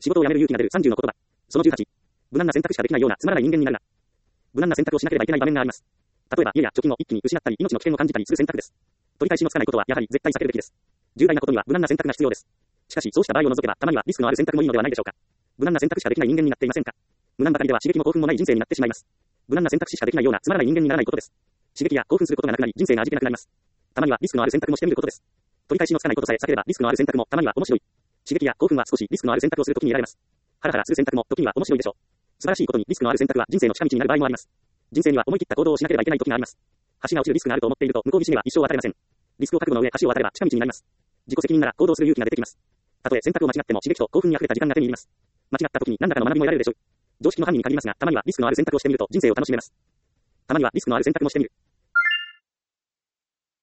仕事を辞める勇気が出る30の言葉。その18。無難な選択しかできないようなつまらない人間になるな。無難な選択をしなければいけない場面があります。例えば家や貯金を一気に失ったり命の危険を感じたりする選択です。取り返しのつかないことはやはり絶対避けるべきです。重大なことには無難な選択が必要です。しかしそうした場合を除けばたまにはリスクのある選択もいいのではないでしょうか。無難な選択しかできない人間になっていませんか。無難ばかりでは刺激も興奮もない人生になってしまいます。無難な選択肢しかできないようなつまらない人間にならないことです。刺激や興奮することがなくなり人生が味気なくなります。たまにはリスクのある選択もしてみることです。取り返しのつかないことさえ避ければリスクのある選択もたまには面白い。刺激や興奮は少しリスクのある選択をするときに得られます。ハラハラする選択も時には面白いでしょう。素晴らしいことにリスクのある選択は人生の近道になる場合もあります。人生には思い切った行動をしなければいけない時があります。橋が落ちるリスクがあると思っていると向こう岸には一生渡れません。リスクを覚悟の上橋を渡れば近道になります。自己責任なら行動する勇気が出てきます。たとえ選択を間違っても刺激と興奮に溢れた時間が手に入ります。間違った時に何らかの学びも得られるでしょう。常識の範囲に限りますが、たまにはリスクのある選択をしてみると人生を楽しめます。たまにはリスクのある選択もしてみる。